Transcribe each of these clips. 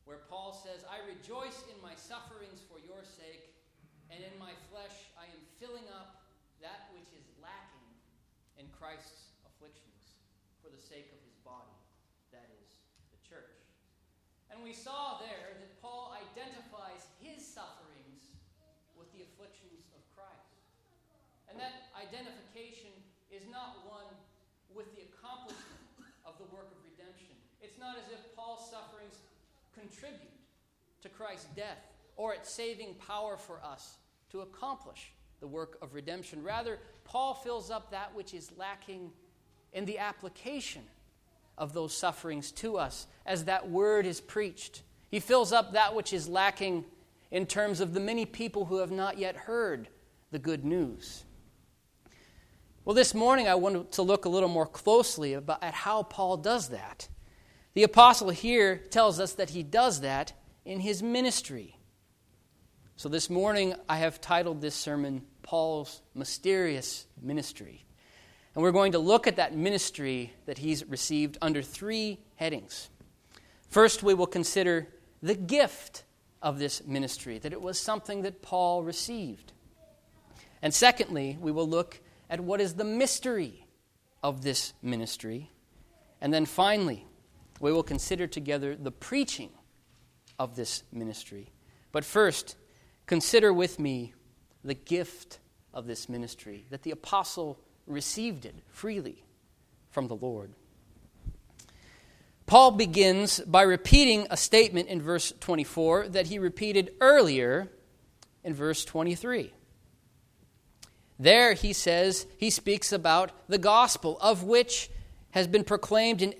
where Paul says, I rejoice in my sufferings for your sake, and in my flesh I am filling up that which is lacking in Christ's afflictions for the sake of his body, that is, the church. And we saw there that Paul identifies his sufferings with the afflictions of Christ. And that identification is not one with the accomplishment of the work of redemption. It's not as if Paul's sufferings contribute to Christ's death or its saving power for us to accomplish the work of redemption. Rather, Paul fills up that which is lacking in the application of those sufferings to us as that word is preached. He fills up that which is lacking in terms of the many people who have not yet heard the good news. Well, this morning I want to look a little more closely at how Paul does that. The apostle here tells us that he does that in his ministry. So this morning I have titled this sermon, Paul's Mysterious Ministry. And we're going to look at that ministry that he's received under three headings. First, we will consider the gift of this ministry, that it was something that Paul received. And secondly, we will look at what is the mystery of this ministry. And then finally, we will consider together the preaching of this ministry. But first, consider with me the gift of this ministry, that the apostle received it freely from the Lord. Paul begins by repeating a statement in verse 24 that he repeated earlier in verse 23. There he speaks about the gospel, of which has been proclaimed in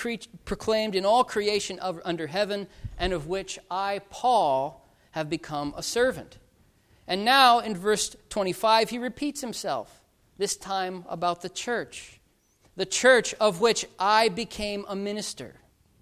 all creation under heaven, and of which I, Paul, have become a servant. And now in verse 25 he repeats himself, this time about the church of which I became a minister.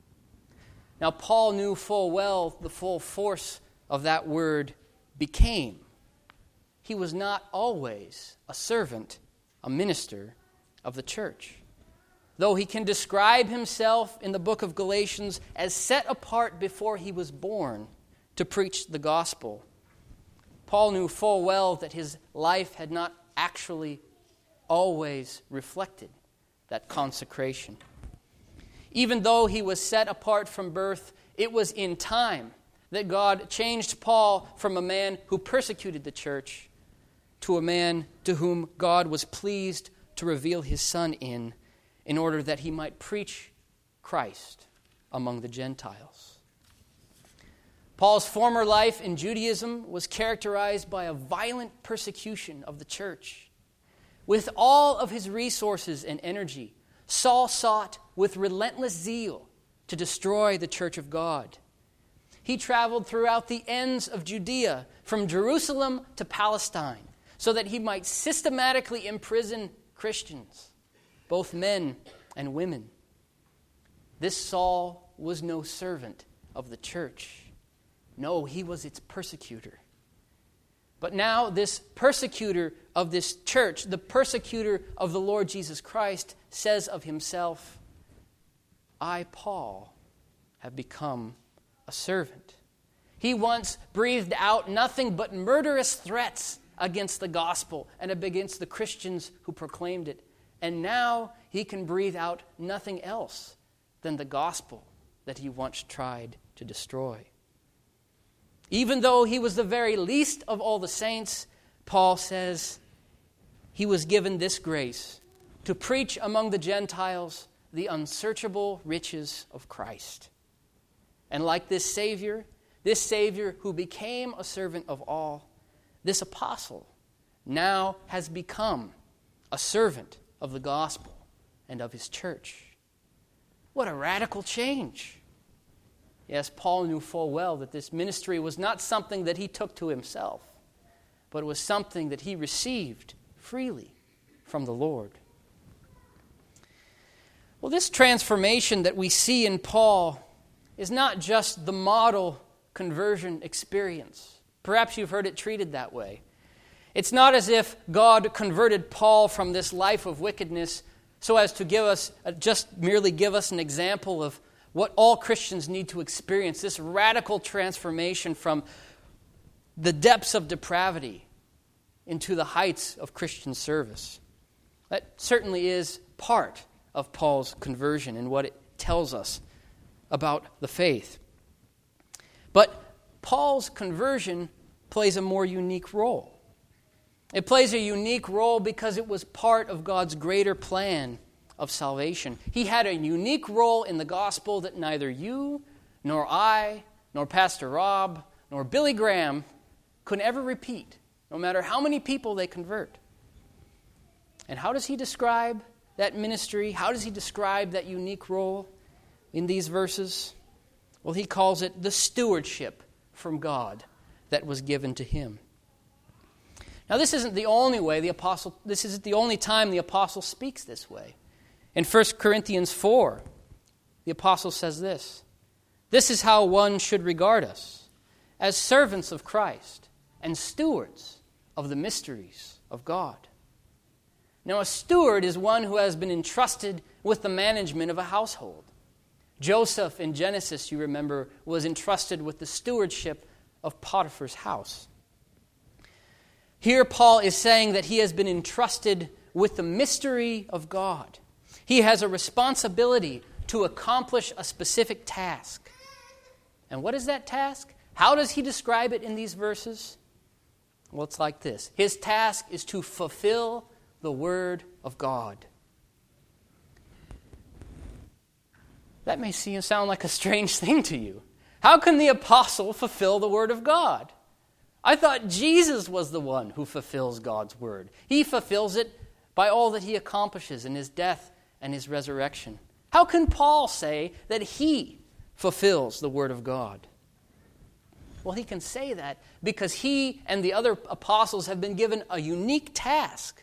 Now Paul knew full well the full force of that word became. He was not always a servant, a minister of the church. Though he can describe himself in the book of Galatians as set apart before he was born to preach the gospel, Paul knew full well that his life had not actually always reflected that consecration. Even though he was set apart from birth, it was in time that God changed Paul from a man who persecuted the church to a man to whom God was pleased to reveal his Son in order that he might preach Christ among the Gentiles. Paul's former life in Judaism was characterized by a violent persecution of the church. With all of his resources and energy, Saul sought with relentless zeal to destroy the church of God. He traveled throughout the ends of Judea, from Jerusalem to Palestine, so that he might systematically imprison Christians, both men and women. This Saul was no servant of the church. No, he was its persecutor. But now this persecutor of this church, the persecutor of the Lord Jesus Christ, says of himself, I, Paul, have become a servant. He once breathed out nothing but murderous threats against the gospel and against the Christians who proclaimed it. And now he can breathe out nothing else than the gospel that he once tried to destroy. Even though he was the very least of all the saints, Paul says he was given this grace to preach among the Gentiles the unsearchable riches of Christ. And like this Savior who became a servant of all, this apostle now has become a servant of the gospel and of his church. What a radical change. Yes, Paul knew full well that this ministry was not something that he took to himself, but it was something that he received freely from the Lord. Well, this transformation that we see in Paul is not just the model conversion experience. Perhaps you've heard it treated that way. It's not as if God converted Paul from this life of wickedness so as to give us an example of what all Christians need to experience, this radical transformation from the depths of depravity into the heights of Christian service. That certainly is part of Paul's conversion and what it tells us about the faith. But Paul's conversion plays a more unique role. It plays a unique role because it was part of God's greater plan of salvation. He had a unique role in the gospel that neither you, nor I, nor Pastor Rob, nor Billy Graham could ever repeat, no matter how many people they convert. And how does he describe that ministry? How does he describe that unique role in these verses? Well, he calls it the stewardship from God that was given to him. Now, this isn't the only way this isn't the only time the apostle speaks this way. In 1 Corinthians 4, the apostle says this: "This is how one should regard us, as servants of Christ and stewards of the mysteries of God." Now, a steward is one who has been entrusted with the management of a household. Joseph in Genesis, you remember, was entrusted with the stewardship of Potiphar's house. Here Paul is saying that he has been entrusted with the mystery of God. He has a responsibility to accomplish a specific task. And what is that task? How does he describe it in these verses? Well, it's like this. His task is to fulfill the Word of God. That may sound like a strange thing to you. How can the apostle fulfill the Word of God? I thought Jesus was the one who fulfills God's Word. He fulfills it by all that he accomplishes in his death and his resurrection. How can Paul say that he fulfills the Word of God? Well, he can say that because he and the other apostles have been given a unique task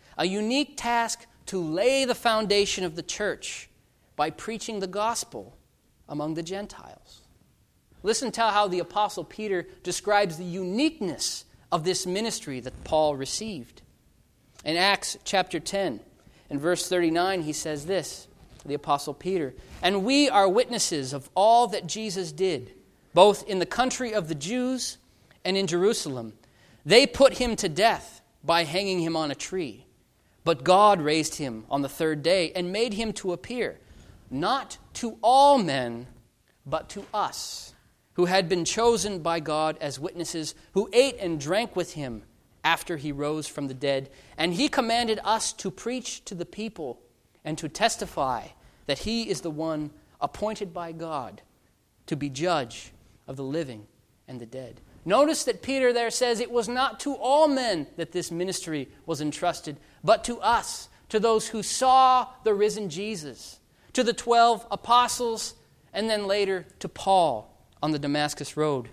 to lay the foundation of the church by preaching the gospel among the Gentiles. Listen to how the Apostle Peter describes the uniqueness of this ministry that Paul received. In Acts chapter 10, in verse 39, he says this, the Apostle Peter, "And we are witnesses of all that Jesus did, both in the country of the Jews and in Jerusalem. They put him to death by hanging him on a tree. But God raised him on the third day and made him to appear, not to all men, but to us, who had been chosen by God as witnesses, who ate and drank with him after he rose from the dead. And he commanded us to preach to the people and to testify that he is the one appointed by God to be judge of the living and the dead." Notice that Peter there says it was not to all men that this ministry was entrusted, but to us, to those who saw the risen Jesus, to the 12 apostles, and then later to Paul on the Damascus Road.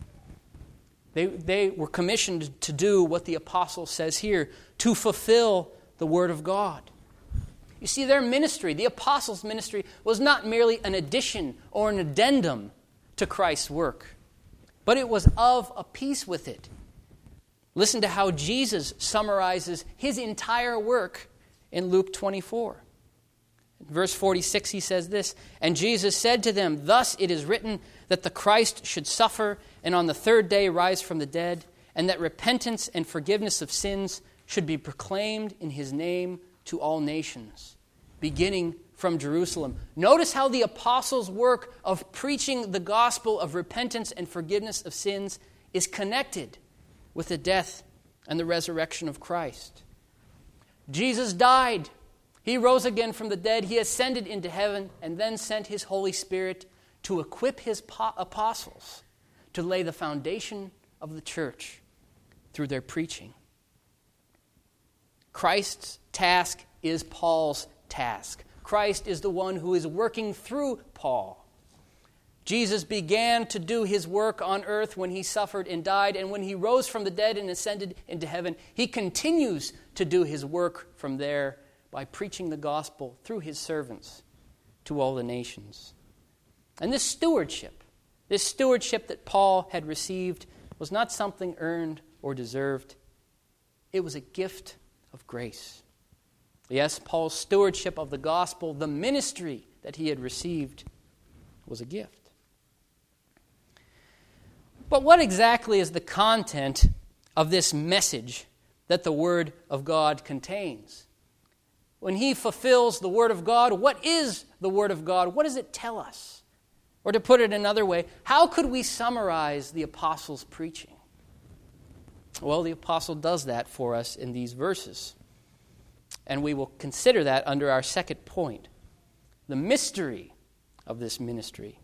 They were commissioned to do what the apostle says here, to fulfill the Word of God. You see, their ministry, the apostles' ministry, was not merely an addition or an addendum to Christ's work, but it was of a piece with it. Listen to how Jesus summarizes his entire work in Luke 24. In verse 46, he says this, "And Jesus said to them, 'Thus it is written that the Christ should suffer and on the third day rise from the dead, and that repentance and forgiveness of sins should be proclaimed in his name to all nations, beginning from Jerusalem.'" Notice how the apostles' work of preaching the gospel of repentance and forgiveness of sins is connected with the death and the resurrection of Christ. Jesus died. He rose again from the dead. He ascended into heaven and then sent his Holy Spirit to equip his apostles to lay the foundation of the church through their preaching. Christ's task is Paul's task. Christ is the one who is working through Paul. Jesus began to do his work on earth when he suffered and died, and when he rose from the dead and ascended into heaven, he continues to do his work from there by preaching the gospel through his servants to all the nations. And this stewardship that Paul had received was not something earned or deserved. It was a gift of grace. Yes, Paul's stewardship of the gospel, the ministry that he had received, was a gift. But what exactly is the content of this message that the Word of God contains? When he fulfills the Word of God, what is the Word of God? What does it tell us? Or to put it another way, how could we summarize the apostle's preaching? Well, the apostle does that for us in these verses. And we will consider that under our second point, the mystery of this ministry.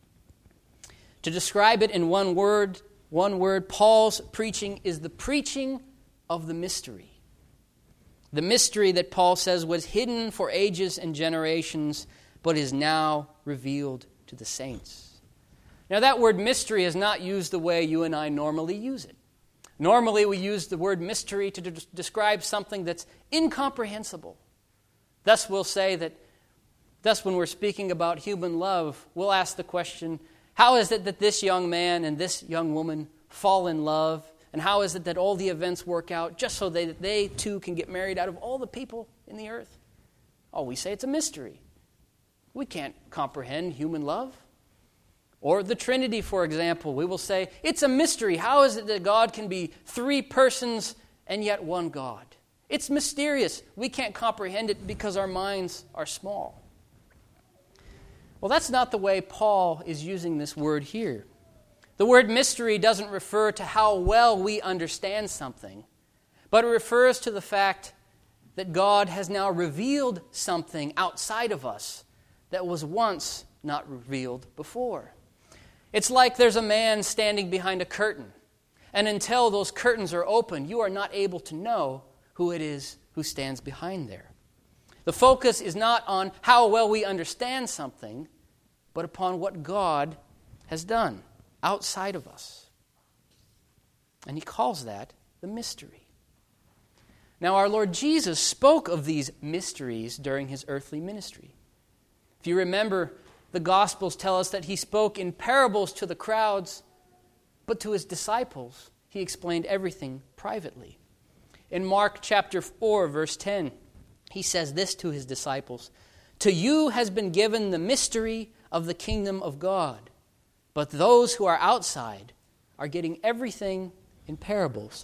To describe it in one word, Paul's preaching is the preaching of the mystery. The mystery that Paul says was hidden for ages and generations, but is now revealed to the saints. Now that word mystery is not used the way you and I normally use it. Normally we use the word mystery to describe something that's incomprehensible. Thus we'll say that, when we're speaking about human love, we'll ask the question, how is it that this young man and this young woman fall in love? And how is it that all the events work out just so that they too can get married out of all the people in the earth? Oh, we say it's a mystery. We can't comprehend human love. Or the Trinity, for example, we will say, it's a mystery. How is it that God can be three persons and yet one God? It's mysterious. We can't comprehend it because our minds are small. Well, that's not the way Paul is using this word here. The word mystery doesn't refer to how well we understand something, but it refers to the fact that God has now revealed something outside of us that was once not revealed before. It's like there's a man standing behind a curtain, and until those curtains are open, you are not able to know who it is who stands behind there. The focus is not on how well we understand something, but upon what God has done outside of us. And he calls that the mystery. Now, our Lord Jesus spoke of these mysteries during his earthly ministry. If you remember, the Gospels tell us that he spoke in parables to the crowds, but to his disciples, he explained everything privately. In Mark chapter 4, verse 10, he says this to his disciples, "To you has been given the mystery of the kingdom of God, but those who are outside are getting everything in parables."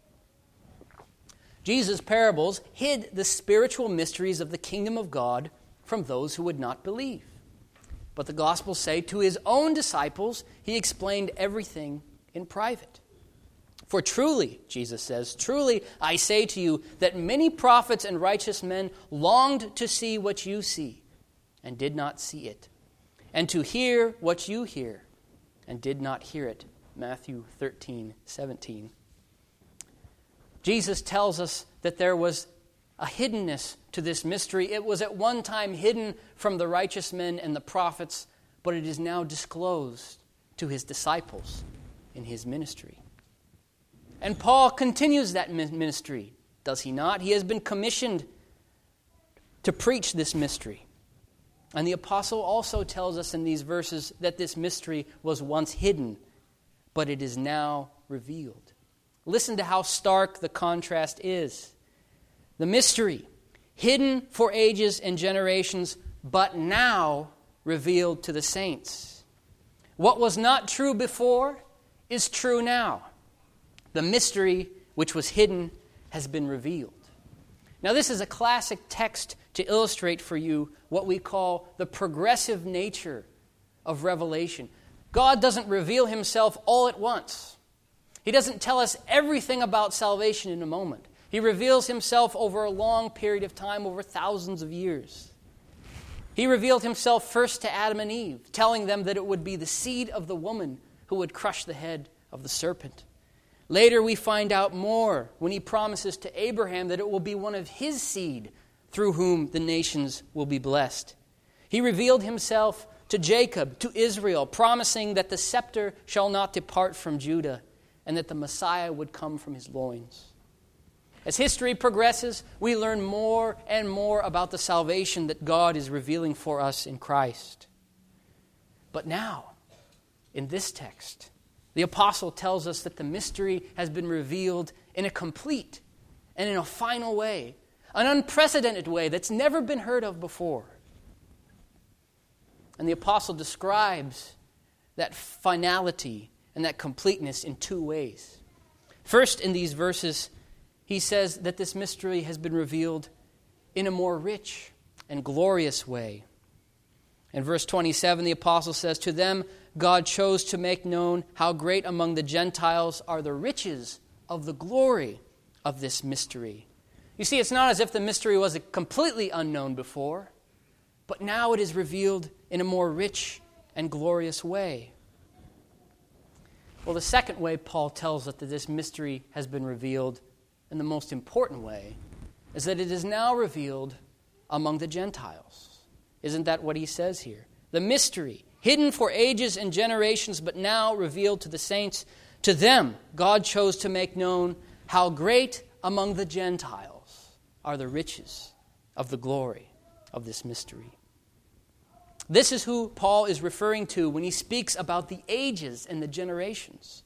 Jesus' parables hid the spiritual mysteries of the kingdom of God from those who would not believe. But the Gospels say to his own disciples, he explained everything in private. For truly, Jesus says, truly I say to you that many prophets and righteous men longed to see what you see and did not see it, and to hear what you hear and did not hear it. Matthew 13:17. Jesus tells us that there was a hiddenness to this mystery. It was at one time hidden from the righteous men and the prophets, but it is now disclosed to his disciples in his ministry. And Paul continues that ministry, does he not? He has been commissioned to preach this mystery. And the apostle also tells us in these verses that this mystery was once hidden, but it is now revealed. Listen to how stark the contrast is. The mystery, hidden for ages and generations, but now revealed to the saints. What was not true before is true now. The mystery which was hidden has been revealed. Now, this is a classic text to illustrate for you what we call the progressive nature of revelation. God doesn't reveal himself all at once. He doesn't tell us everything about salvation in a moment. He reveals himself over a long period of time, over thousands of years. He revealed himself first to Adam and Eve, telling them that it would be the seed of the woman who would crush the head of the serpent. Later we find out more when he promises to Abraham that it will be one of his seed through whom the nations will be blessed. He revealed himself to Jacob, to Israel, promising that the scepter shall not depart from Judah and that the Messiah would come from his loins. As history progresses, we learn more and more about the salvation that God is revealing for us in Christ. But now, in this text, the apostle tells us that the mystery has been revealed in a complete and in a final way, an unprecedented way that's never been heard of before. And the apostle describes that finality and that completeness in two ways. First, in these verses, he says that this mystery has been revealed in a more rich and glorious way. In verse 27, the apostle says, "To them God chose to make known how great among the Gentiles are the riches of the glory of this mystery." You see, it's not as if the mystery was completely unknown before, but now it is revealed in a more rich and glorious way. Well, the second way Paul tells us that this mystery has been revealed, and the most important way, is that it is now revealed among the Gentiles. Isn't that what he says here? The mystery, hidden for ages and generations, but now revealed to the saints. To them, God chose to make known how great among the Gentiles are the riches of the glory of this mystery. This is who Paul is referring to when he speaks about the ages and the generations.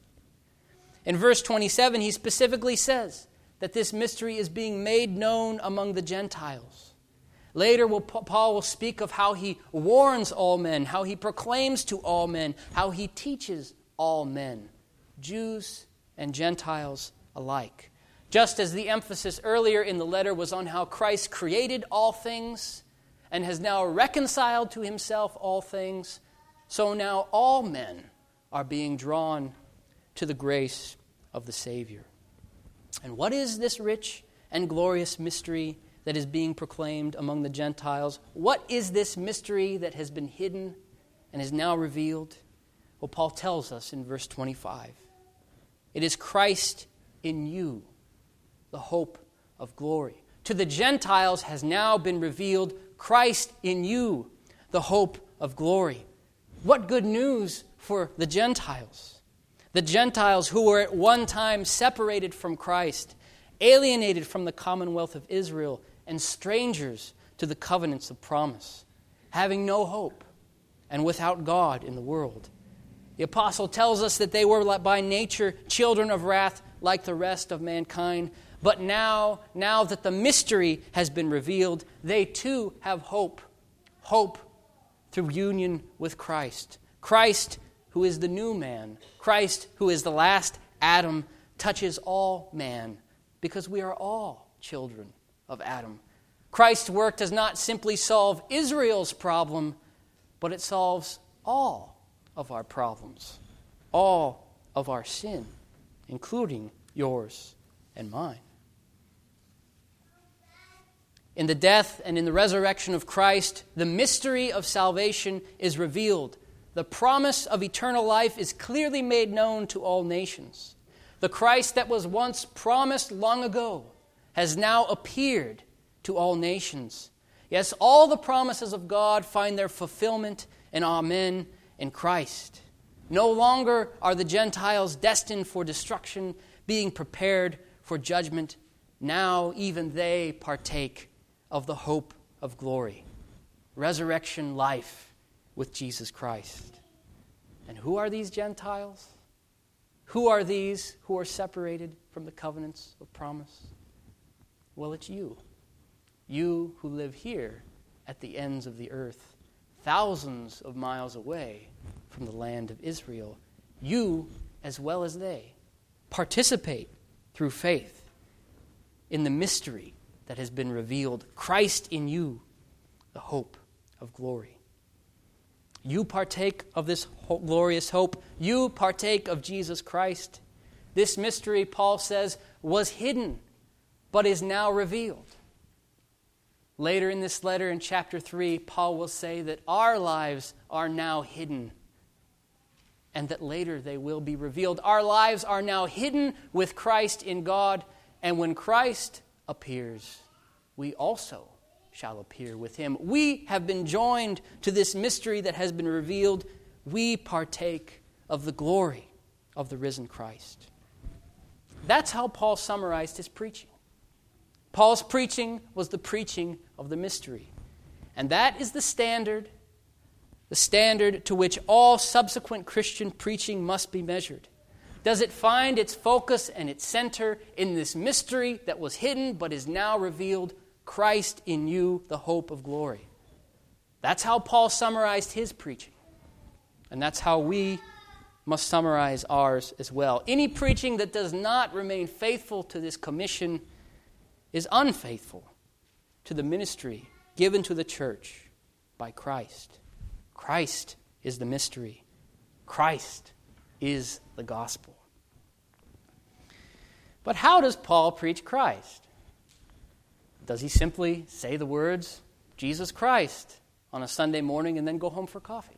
In verse 27, he specifically says that this mystery is being made known among the Gentiles. Later, Paul will speak of how he warns all men, how he proclaims to all men, how he teaches all men, Jews and Gentiles alike. Just as the emphasis earlier in the letter was on how Christ created all things and has now reconciled to himself all things, so now all men are being drawn to the grace of the Savior. And what is this rich and glorious mystery that is being proclaimed among the Gentiles? What is this mystery that has been hidden and is now revealed? Well, Paul tells us in verse 25. It is Christ in you, the hope of glory. To the Gentiles has now been revealed Christ in you, the hope of glory. What good news for the Gentiles. The Gentiles who were at one time separated from Christ, alienated from the commonwealth of Israel, and strangers to the covenants of promise, having no hope and without God in the world. The apostle tells us that they were by nature children of wrath like the rest of mankind, but now that the mystery has been revealed, they too have hope. Hope through union with Christ. Christ, who is the new man, Christ, who is the last Adam, touches all man, because we are all children of Adam. Christ's work does not simply solve Israel's problem, but it solves all of our problems, all of our sin, including yours and mine. In the death and in the resurrection of Christ, the mystery of salvation is revealed. The promise of eternal life is clearly made known to all nations. The Christ that was once promised long ago has now appeared to all nations. Yes, all the promises of God find their fulfillment and amen in Christ. No longer are the Gentiles destined for destruction, being prepared for judgment. Now even they partake of the hope of glory, resurrection life with Jesus Christ. And who are these Gentiles? Who are these who are separated from the covenants of promise? Well, it's you. You who live here at the ends of the earth, thousands of miles away from the land of Israel. You, as well as they, participate through faith in the mystery that has been revealed, Christ in you, the hope of glory. You partake of this glorious hope. You partake of Jesus Christ. This mystery, Paul says, was hidden, but is now revealed. Later in this letter, in chapter 3, Paul will say that our lives are now hidden, and that later they will be revealed. Our lives are now hidden with Christ in God, and when Christ appears, we also shall appear with him. We have been joined to this mystery that has been revealed. We partake of the glory of the risen Christ. That's how Paul summarized his preaching. Paul's preaching was the preaching of the mystery. And that is the standard to which all subsequent Christian preaching must be measured. Does it find its focus and its center in this mystery that was hidden but is now revealed, Christ in you, the hope of glory? That's how Paul summarized his preaching. And that's how we must summarize ours as well. Any preaching that does not remain faithful to this commission is unfaithful to the ministry given to the church by Christ. Christ is the mystery. Christ is the gospel. But how does Paul preach Christ? Does he simply say the words, Jesus Christ, on a Sunday morning and then go home for coffee?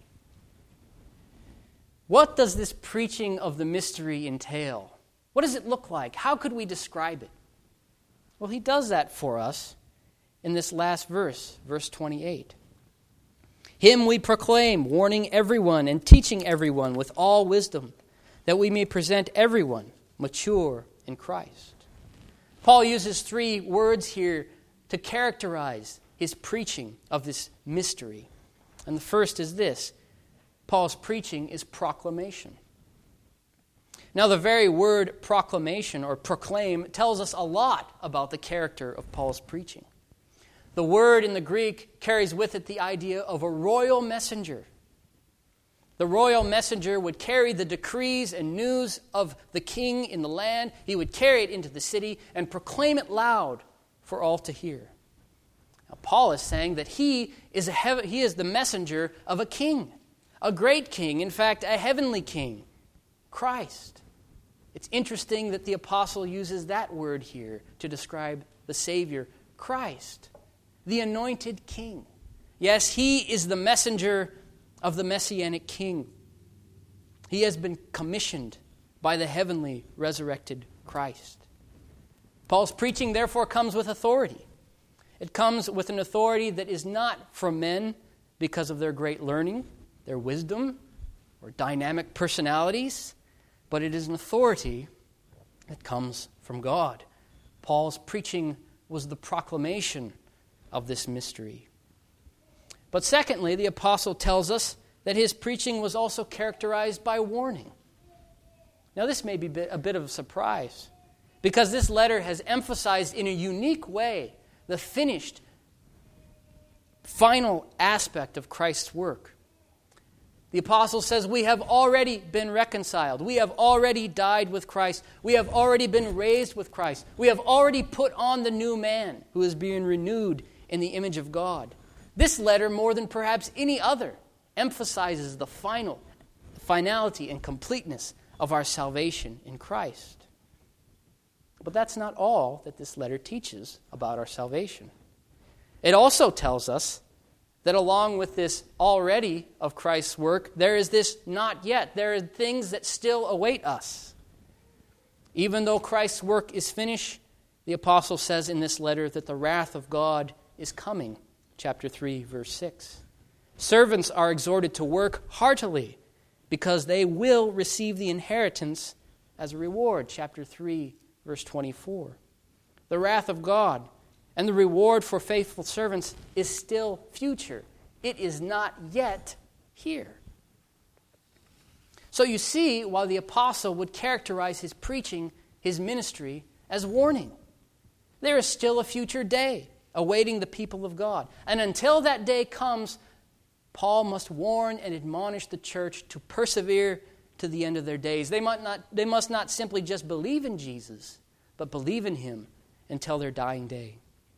What does this preaching of the mystery entail? What does it look like? How could we describe it? Well, he does that for us in this last verse, verse 28. Him we proclaim, warning everyone and teaching everyone with all wisdom, that we may present everyone mature in Christ. Paul uses 3 words here to characterize his preaching of this mystery. And the first is this: Paul's preaching is proclamation. Now, the very word proclamation or proclaim tells us a lot about the character of Paul's preaching. The word in the Greek carries with it the idea of a royal messenger. The royal messenger would carry the decrees and news of the king in the land. He would carry it into the city and proclaim it loud for all to hear. Now, Paul is saying that he is the messenger of a king, a great king, in fact, a heavenly king, Christ. It's interesting that the apostle uses that word here to describe the Savior, Christ, the anointed king. Yes, he is the messenger of the Messianic king. He has been commissioned by the heavenly resurrected Christ. Paul's preaching, therefore, comes with authority. It comes with an authority that is not from men because of their great learning, their wisdom, or dynamic personalities, but it is an authority that comes from God. Paul's preaching was the proclamation of this mystery. But secondly, the apostle tells us that his preaching was also characterized by warning. Now, this may be a bit of a surprise, because this letter has emphasized in a unique way the finished, final aspect of Christ's work. The apostle says we have already been reconciled. We have already died with Christ. We have already been raised with Christ. We have already put on the new man who is being renewed in the image of God. This letter, more than perhaps any other, emphasizes the finality and completeness of our salvation in Christ. But that's not all that this letter teaches about our salvation. It also tells us that along with this already of Christ's work, there is this not yet. There are things that still await us. Even though Christ's work is finished, the apostle says in this letter that the wrath of God is coming. Chapter 3, verse 6. Servants are exhorted to work heartily because they will receive the inheritance as a reward. Chapter 3, verse 24. The wrath of God and the reward for faithful servants is still future. It is not yet here. So you see, while the apostle would characterize his preaching, his ministry, as warning, there is still a future day awaiting the people of God. And until that day comes, Paul must warn and admonish the church to persevere to the end of their days. They must not simply just believe in Jesus, but believe in him until their dying day.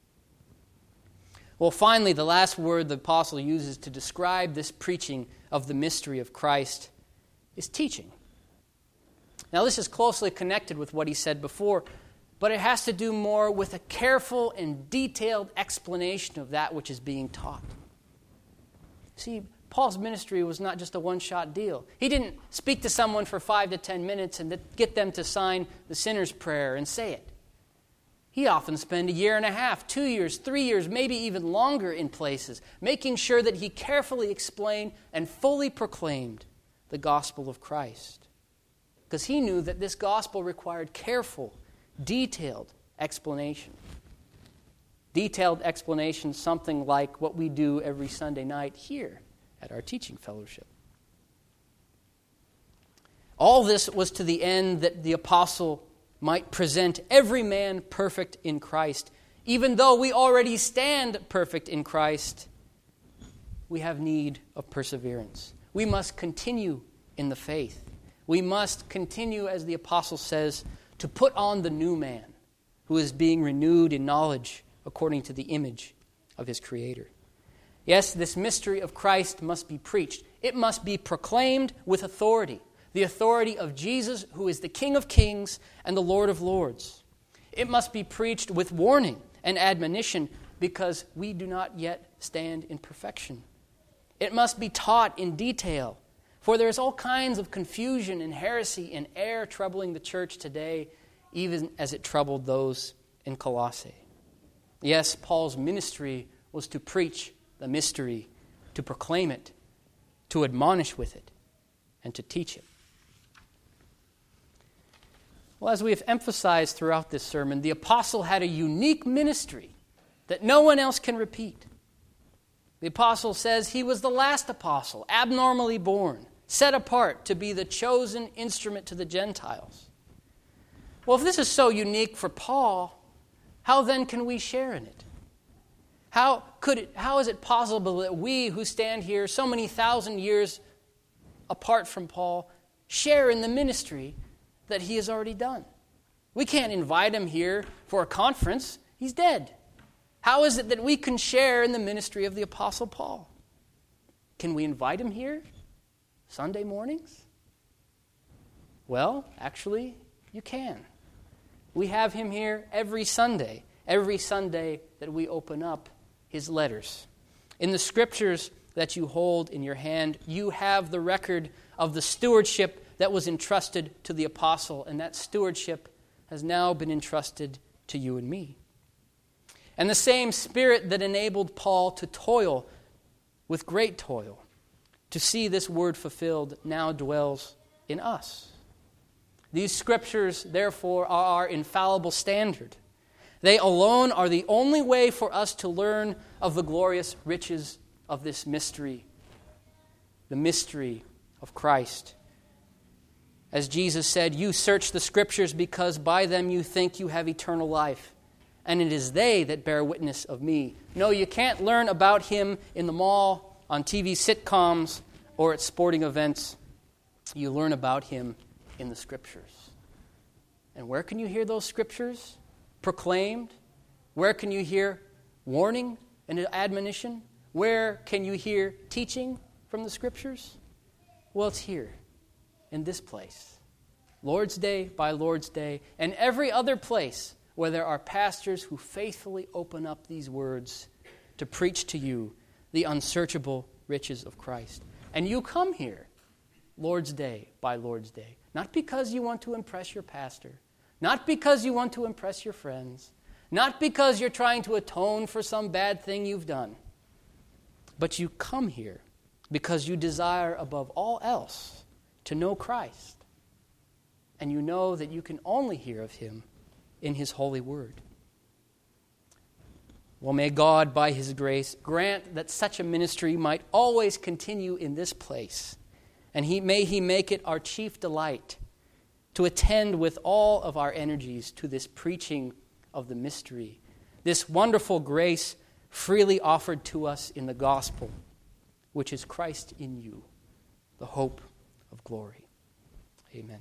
Well, finally, the last word the apostle uses to describe this preaching of the mystery of Christ is teaching. Now, this is closely connected with what he said before, but it has to do more with a careful and detailed explanation of that which is being taught. See, Paul's ministry was not just a one-shot deal. He didn't speak to someone for 5 to 10 minutes and get them to sign the sinner's prayer and say it. He often spent 1.5 years, 2 years, 3 years, maybe even longer in places, making sure that he carefully explained and fully proclaimed the gospel of Christ. Because he knew that this gospel required careful, detailed explanation. Detailed explanation, something like what we do every Sunday night here at our teaching fellowship. All this was to the end that the apostle might present every man perfect in Christ. Even though we already stand perfect in Christ, we have need of perseverance. We must continue in the faith. We must continue, as the apostle says, to put on the new man who is being renewed in knowledge according to the image of his Creator. Yes, this mystery of Christ must be preached. It must be proclaimed with authority, the authority of Jesus, who is the King of Kings and the Lord of Lords. It must be preached with warning and admonition because we do not yet stand in perfection. It must be taught in detail, for there is all kinds of confusion and heresy and error troubling the church today, even as it troubled those in Colossae. Yes, Paul's ministry was to preach the mystery, to proclaim it, to admonish with it, and to teach it. Well, as we have emphasized throughout this sermon, the apostle had a unique ministry that no one else can repeat. The apostle says he was the last apostle, abnormally born, set apart to be the chosen instrument to the Gentiles. Well, if this is so unique for Paul, how then can we share in it? How is it possible that we who stand here so many thousand years apart from Paul share in the ministry that he has already done? We can't invite him here for a conference. He's dead. How is it that we can share in the ministry of the Apostle Paul? Can we invite him here Sunday mornings? Well, actually, you can. We have him here every Sunday that we open up his letters. In the scriptures that you hold in your hand, you have the record of the stewardship that was entrusted to the apostle, and that stewardship has now been entrusted to you and me. And the same Spirit that enabled Paul to toil with great toil to see this word fulfilled now dwells in us. These scriptures, therefore, are our infallible standard. They alone are the only way for us to learn of the glorious riches of this mystery, the mystery of Christ. As Jesus said, "You search the scriptures because by them you think you have eternal life, and it is they that bear witness of me." No, you can't learn about him in the mall, on TV sitcoms, or at sporting events. You learn about him in the scriptures. And where can you hear those scriptures proclaimed? Where can you hear warning and admonition? Where can you hear teaching from the scriptures? Well, it's here, in this place. Lord's Day by Lord's Day, and every other place where there are pastors who faithfully open up these words to preach to you the unsearchable riches of Christ. And you come here, Lord's Day by Lord's Day, not because you want to impress your pastor, not because you want to impress your friends, not because you're trying to atone for some bad thing you've done, but you come here because you desire above all else to know Christ, and you know that you can only hear of him in his holy word. Well, may God, by his grace, grant that such a ministry might always continue in this place, and may he make it our chief delight to attend with all of our energies to this preaching of the mystery, this wonderful grace freely offered to us in the gospel, which is Christ in you, the hope of glory. Amen.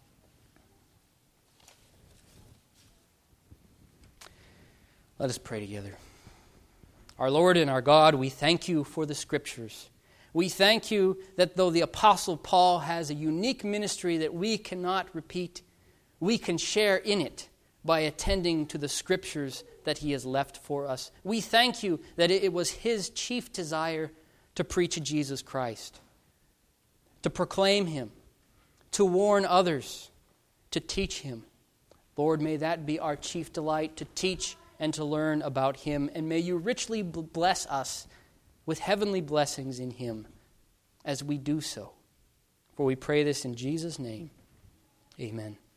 Let us pray together. Our Lord and our God, we thank you for the scriptures. We thank you that though the Apostle Paul has a unique ministry that we cannot repeat, we can share in it by attending to the scriptures that he has left for us. We thank you that it was his chief desire to preach Jesus Christ, to proclaim him, to warn others, to teach him. Lord, may that be our chief delight, to teach and to learn about him, and may you richly bless us with heavenly blessings in him as we do so. For we pray this in Jesus' name. Amen.